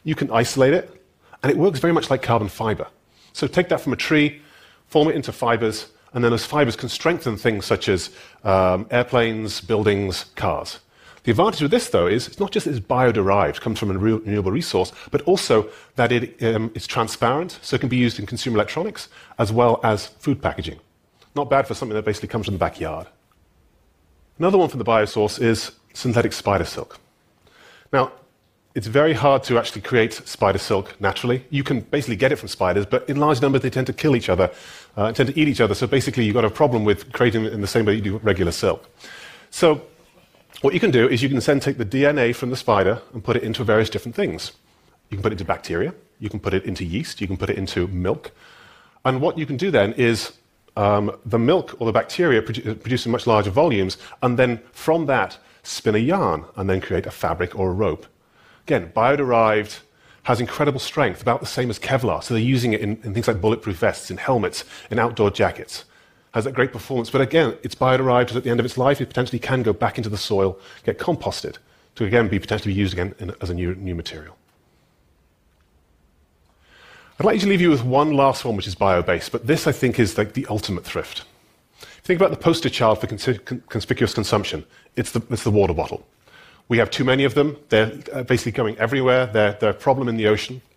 you can isolate it, and it works very much like carbon fiber. So take that from a tree, form it into fibers, and then those fibers can strengthen things such as airplanes, buildings, cars. The advantage with this, though, is it's not just that it's bio-derived, comes from a renewable resource, but also that it's transparent, so it can be used in consumer electronics as well as food packaging. Not bad for something that basically comes from the backyard. Another one from the biosource is synthetic spider silk. Now, it's very hard to actually create spider silk naturally. You can basically get it from spiders, but in large numbers they tend to kill each other, tend to eat each other, so basically you've got a problem with creating it in the same way you do regular silk. So what you can do is you can then take the DNA from the spider and put it into various different things. You can put it into bacteria, you can put it into yeast, you can put it into milk. And what you can do then is the milk or the bacteria produce in much larger volumes, and then from that spin a yarn and then create a fabric or a rope. Again, bio-derived, has incredible strength, about the same as Kevlar, so they're using it in things like bulletproof vests, in helmets, in outdoor jackets. Has that great performance, but again, it's bio-derived, so at the end of its life, it potentially can go back into the soil, get composted, to again be potentially used again as a new material. I'd like to leave you with one last one, which is bio-based, but this, I think, is like the ultimate thrift. If you think about the poster child for conspicuous consumption, it's the water bottle. We have too many of them. They're basically going everywhere. They're a problem in the ocean.